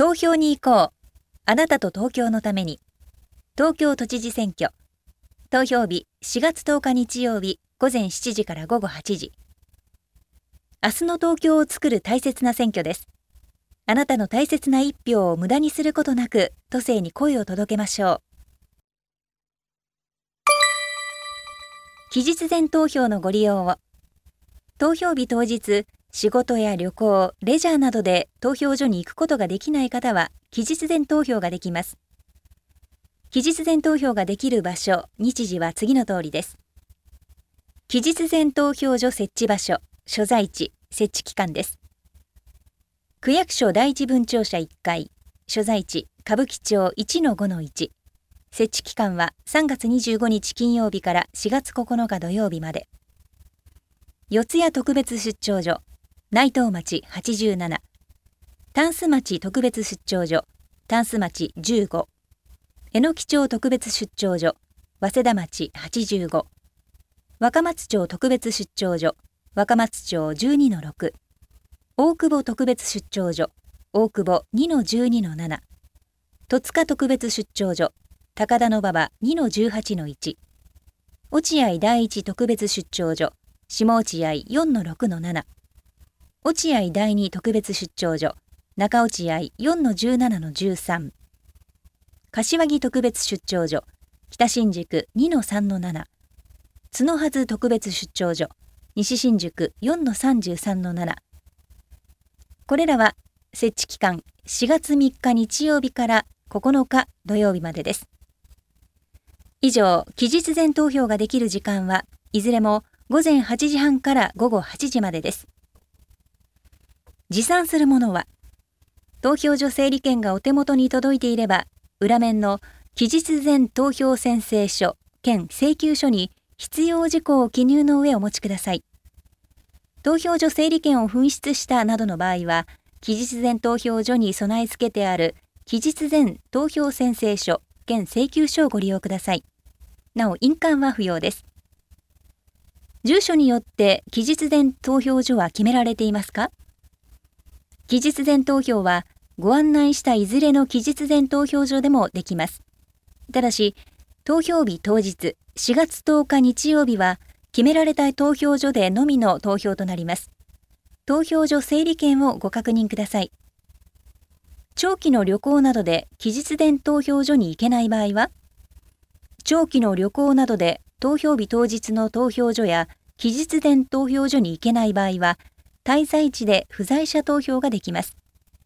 投票に行こう。あなたと東京のために。東京都知事選挙。投票日4月10日日曜日午前7時から午後8時。明日の東京を作る大切な選挙です。あなたの大切な一票を無駄にすることなく、都政に声を届けましょう。期日前投票のご利用を。投票日当日、仕事や旅行、レジャーなどで投票所に行くことができない方は、期日前投票ができます。期日前投票ができる場所、日時は次の通りです。期日前投票所設置場所、所在地、設置期間です。区役所第一分庁舎1階、所在地、歌舞伎町 1-5-1。設置期間は3月25日金曜日から4月9日土曜日まで。四谷特別出張所、内藤町87。タンス町特別出張所、タンス町15。榎木町特別出張所、早稲田町85。若松町特別出張所、若松町 12-6。大久保特別出張所、大久保 2-12-7。戸塚特別出張所、高田馬場 2-18-1。落合第一特別出張所、下落合 4-6-7。落合第二特別出張所、中落合 4-17-13。柏木特別出張所、北新宿 2-3-7。角筈特別出張所、西新宿 4-33-7。これらは設置期間4月3日日曜日から9日土曜日までです。以上、期日前投票ができる時間はいずれも午前8時半から午後8時までです。持参するものは、投票所整理券がお手元に届いていれば、裏面の期日前投票宣誓書兼請求書に必要事項を記入の上お持ちください。投票所整理券を紛失したなどの場合は、期日前投票所に備え付けてある期日前投票宣誓書兼請求書をご利用ください。なお、印鑑は不要です。住所によって期日前投票所は決められていますか？期日前投票はご案内したいずれの期日前投票所でもできます。ただし、投票日当日4月10日日曜日は決められた投票所でのみの投票となります。投票所整理券をご確認ください。長期の旅行などで期日前投票所に行けない場合は、長期の旅行などで投票日当日の投票所や期日前投票所に行けない場合は、滞在地で不在者投票ができます。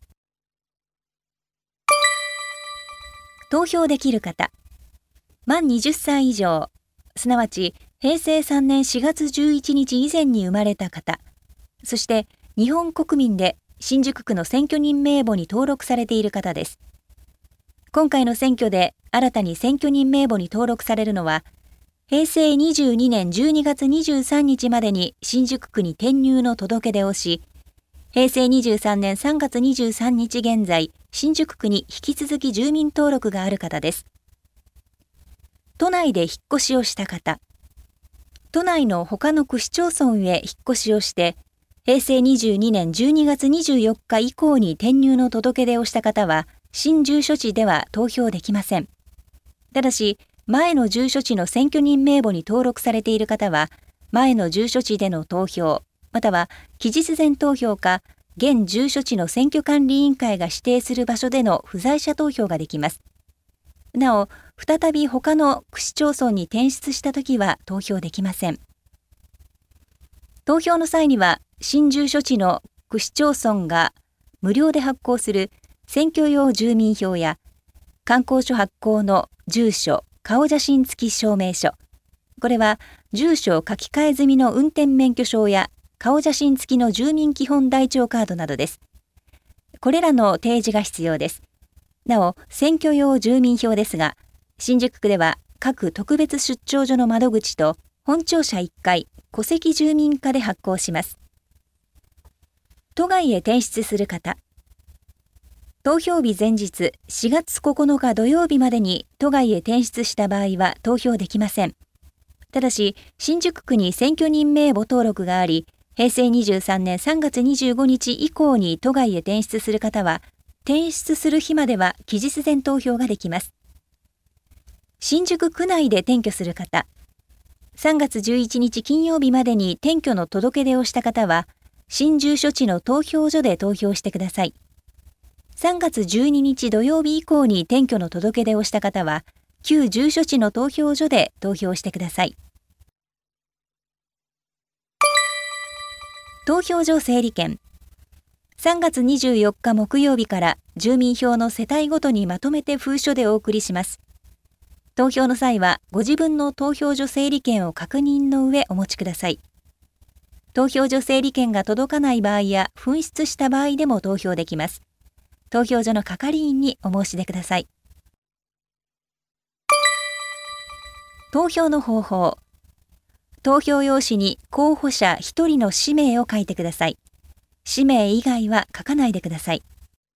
投票できる方。満20歳以上、すなわち平成3年4月11日以前に生まれた方、そして日本国民で新宿区の選挙人名簿に登録されている方です。今回の選挙で新たに選挙人名簿に登録されるのは、平成22年12月23日までに新宿区に転入の届け出をし、平成23年3月23日現在、新宿区に引き続き住民登録がある方です。都内で引っ越しをした方、都内の他の区市町村へ引っ越しをして、平成22年12月24日以降に転入の届け出をした方は、新住所地では投票できません。ただし、前の住所地の選挙人名簿に登録されている方は、前の住所地での投票、または期日前投票か、現住所地の選挙管理委員会が指定する場所での不在者投票ができます。なお、再び他の区市町村に転出したときは投票できません。投票の際には、新住所地の区市町村が無料で発行する選挙用住民票や、観光所発行の住所、顔写真付き証明書。これは、住所書き換え済みの運転免許証や、顔写真付きの住民基本台帳カードなどです。これらの提示が必要です。なお、選挙用住民票ですが、新宿区では各特別出張所の窓口と本庁舎1階、戸籍住民課で発行します。都外へ転出する方。投票日前日4月9日土曜日までに都外へ転出した場合は投票できません。ただし、新宿区に選挙人名簿登録があり、平成23年3月25日以降に都外へ転出する方は、 転出する日までは期日前投票ができます。新宿区内で転居する方、3月11日金曜日までに転居の届け出をした方は、新住所地の投票所で投票してください。3月12日土曜日以降に転居の届け出をした方は、旧住所地の投票所で投票してください。投票所整理券。3月24日木曜日から住民票の世帯ごとにまとめて封書でお送りします。投票の際はご自分の投票所整理券を確認の上お持ちください。投票所整理券が届かない場合や紛失した場合でも投票できます。投票所の係員にお申し出ください。投票の方法。投票用紙に候補者1人の氏名を書いてください。氏名以外は書かないでください。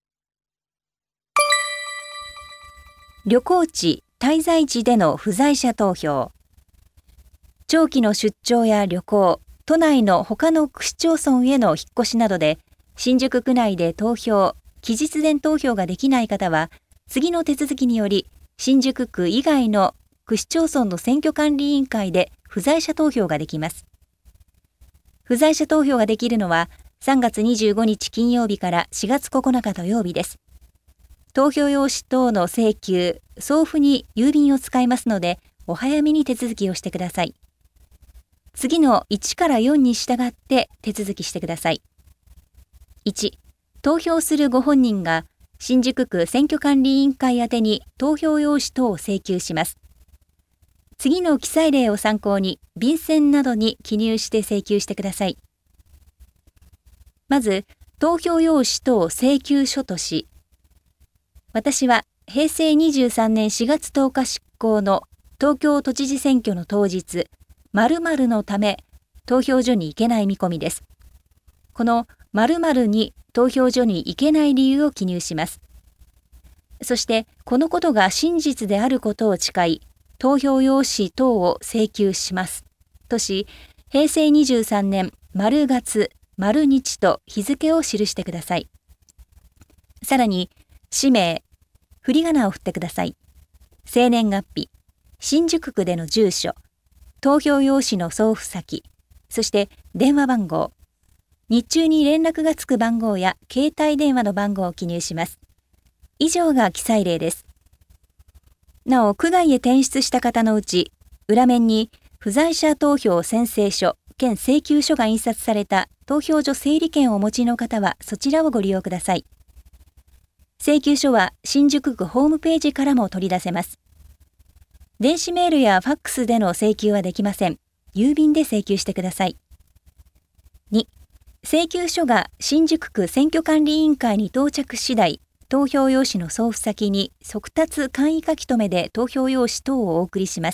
旅行地、滞在地での不在者投票。長期の出張や旅行、都内の他の区市町村への引っ越しなどで、新宿区内で投票、期日前投票ができない方は、次の手続きにより、新宿区以外の区市町村の選挙管理委員会で不在者投票ができます。不在者投票ができるのは、3月25日金曜日から4月9日土曜日です。投票用紙等の請求、送付に郵便を使いますので、お早めに手続きをしてください。次の1から4に従って手続きしてください。1、投票するご本人が新宿区選挙管理委員会宛てに投票用紙等を請求します。次の記載例を参考に便箋などに記入して請求してください。まず、投票用紙等請求書とし、私は平成23年4月10日執行の東京都知事選挙の当日、〇〇のため投票所に行けない見込みです。この〇〇に投票所に行けない理由を記入します。そして、このことが真実であることを誓い、投票用紙等を請求します。とし、平成23年〇月、〇日と日付を記してください。さらに、氏名、振り仮名を振ってください。生年月日、新宿区での住所、投票用紙の送付先、そして電話番号、日中に連絡がつく番号や携帯電話の番号を記入します。以上が記載例です。なお、区外へ転出した方のうち、裏面に不在者投票宣誓書兼請求書が印刷された投票所整理券をお持ちの方はそちらをご利用ください。請求書は新宿区ホームページからも取り出せます。電子メールやファックスでの請求はできません。郵便で請求してください。2、請求書が新宿区選挙管理委員会に到着次第、投票用紙の送付先に速達簡易書き留めで投票用紙等をお送りします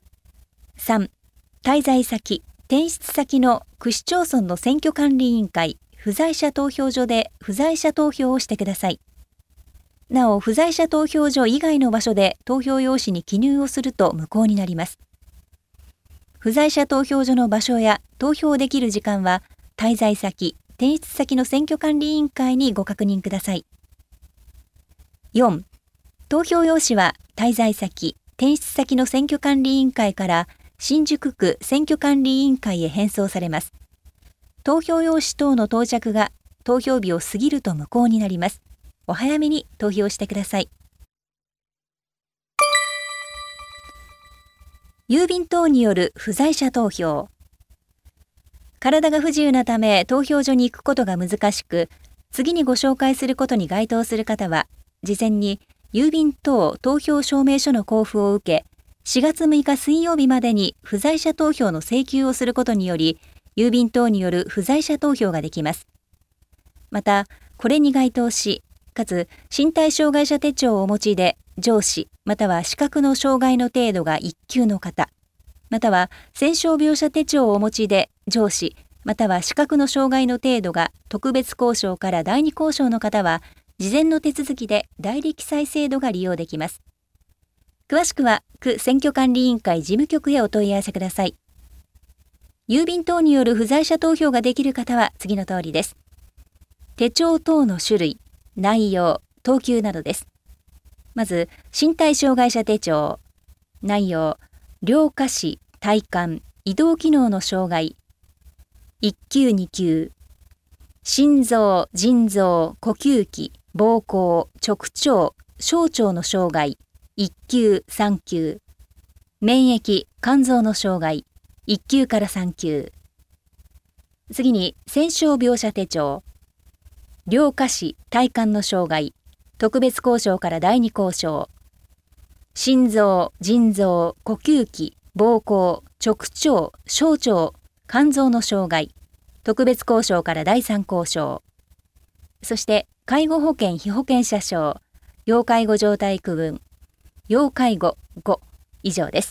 。3、滞在先、転出先の区市町村の選挙管理委員会、不在者投票所で不在者投票をしてください。なお、不在者投票所以外の場所で投票用紙に記入をすると無効になります。不在者投票所の場所や投票できる時間は、滞在先、転出先の選挙管理委員会にご確認ください。4、投票用紙は滞在先、転出先の選挙管理委員会から新宿区選挙管理委員会へ返送されます。投票用紙等の到着が投票日を過ぎると無効になります。お早めに投票してください。郵便等による不在者投票。体が不自由なため投票所に行くことが難しく、次にご紹介することに該当する方は、事前に郵便等投票証明書の交付を受け、4月6日水曜日までに不在者投票の請求をすることにより、郵便等による不在者投票ができます。また、これに該当し、かつ身体障害者手帳をお持ちで、上肢または視覚の障害の程度が1級の方、または戦傷病者手帳をお持ちで、上肢または視覚の障害の程度が特別交渉から第二交渉の方は、事前の手続きで代理記載制度が利用できます。詳しくは区選挙管理委員会事務局へお問い合わせください。郵便等による不在者投票ができる方は次の通りです。手帳等の種類、内容、 等級などです。まず、身体障害者手帳。内容、両下肢、体幹、移動機能の障害。1級2級。心臓、腎臓、呼吸器、膀胱、直腸、小腸の障害。1級3級。免疫、肝臓の障害。1級から3級。次に、戦傷病者手帳。両下肢、体幹の障害。特別交渉から第2交渉。心臓、腎臓、呼吸器、膀胱、直腸、小腸、肝臓の障害。特別交渉から第3交渉。そして、介護保険被保険者証、要介護状態区分、要介護5以上です。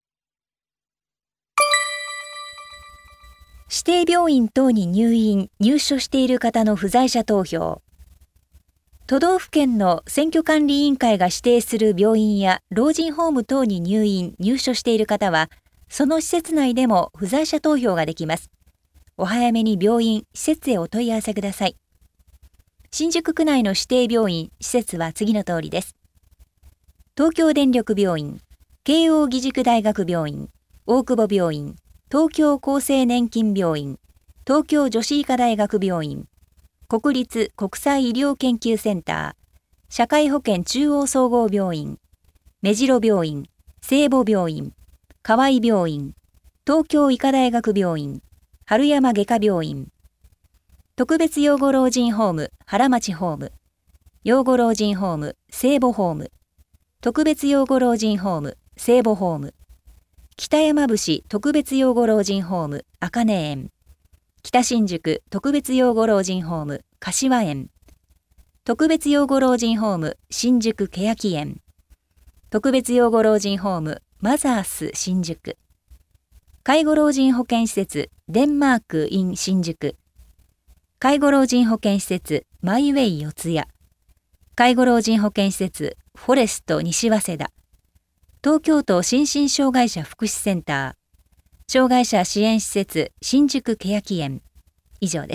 指定病院等に入所している方の不在者投票。都道府県の選挙管理委員会が指定する病院や老人ホーム等に入所している方は、その施設内でも不在者投票ができます。お早めに病院、施設へお問い合わせください。新宿区内の指定病院、施設は次の通りです。東京電力病院、慶應義塾大学病院、大久保病院、東京厚生年金病院、東京女子医科大学病院、国立国際医療研究センター、社会保険中央総合病院、目白病院、聖母病院、河合病院、東京医科大学病院、春山外科病院、特別養護老人ホーム、原町ホーム、養護老人ホーム、聖母ホーム、特別養護老人ホーム、聖母ホーム、北山伏特別養護老人ホーム、茜園、北新宿特別養護老人ホーム、柏園、特別養護老人ホーム、新宿欅園、特別養護老人ホーム、マザース新宿、介護老人保健施設、デンマーク in 新宿、介護老人保健施設、マイウェイ四谷、介護老人保健施設、フォレスト西早稲田、東京都心身障害者福祉センター、障害者支援施設、新宿欅園、以上です。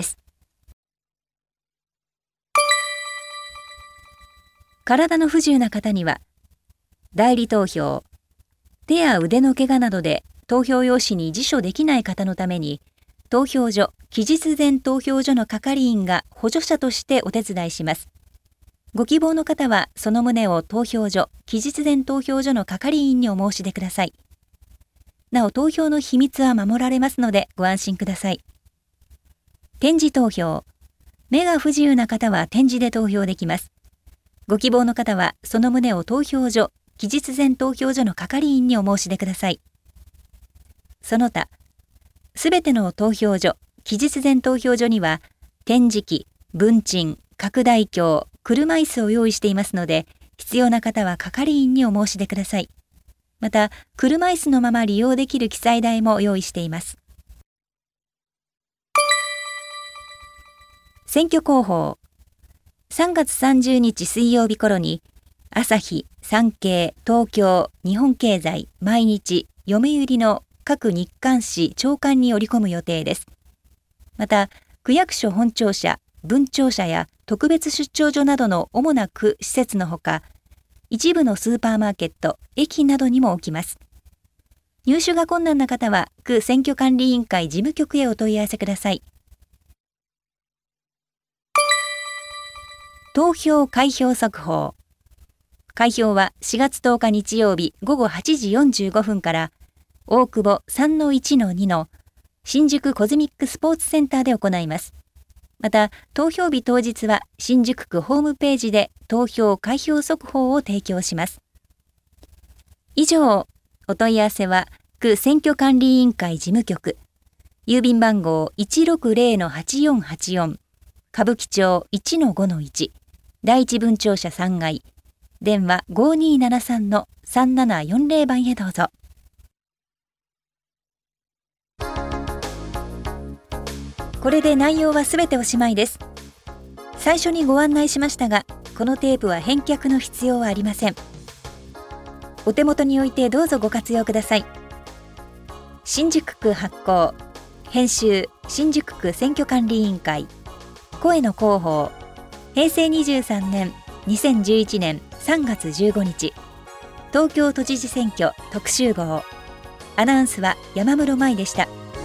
体の不自由な方には、代理投票、手や腕の怪我などで投票用紙に辞書できない方のために、投票所、期日前投票所の係員が補助者としてお手伝いします。ご希望の方は、その旨を投票所、期日前投票所の係員にお申し出ください。なお、投票の秘密は守られますので、ご安心ください。点字投票。目が不自由な方は点字で投票できます。ご希望の方は、その旨を投票所、期日前投票所の係員にお申し出ください。その他、すべての投票所、期日前投票所には、点字機、文鎮、拡大鏡、車椅子を用意していますので、必要な方は係員にお申し出ください。また、車椅子のまま利用できる記載台も用意しています。選挙広報。3月30日水曜日頃に、朝日、産経、東京、日本経済、毎日、読売の各日刊紙、朝刊に織り込む予定です。また、区役所本庁舎、分庁舎や特別出張所などの主な区施設のほか、一部のスーパーマーケット、駅などにも置きます。入手が困難な方は、区選挙管理委員会事務局へお問い合わせください。投票開票速報。開票は4月10日日曜日午後8時45分から、大久保 3-1-2 の新宿コズミックスポーツセンターで行います。また、投票日当日は新宿区ホームページで投票開票速報を提供します。以上、お問い合わせは区選挙管理委員会事務局、郵便番号 160-8484、歌舞伎町 1-5-1、第一分庁舎3階、電話 5273-3740 番へどうぞ。これで内容はすべておしまいです。最初にご案内しましたが、このテープは返却の必要はありません。お手元に置いてどうぞご活用ください。新宿区発行、編集新宿区選挙管理委員会、声の広報、平成23年 2011年3月15日東京都知事選挙特集号。アナウンスは山室舞でした。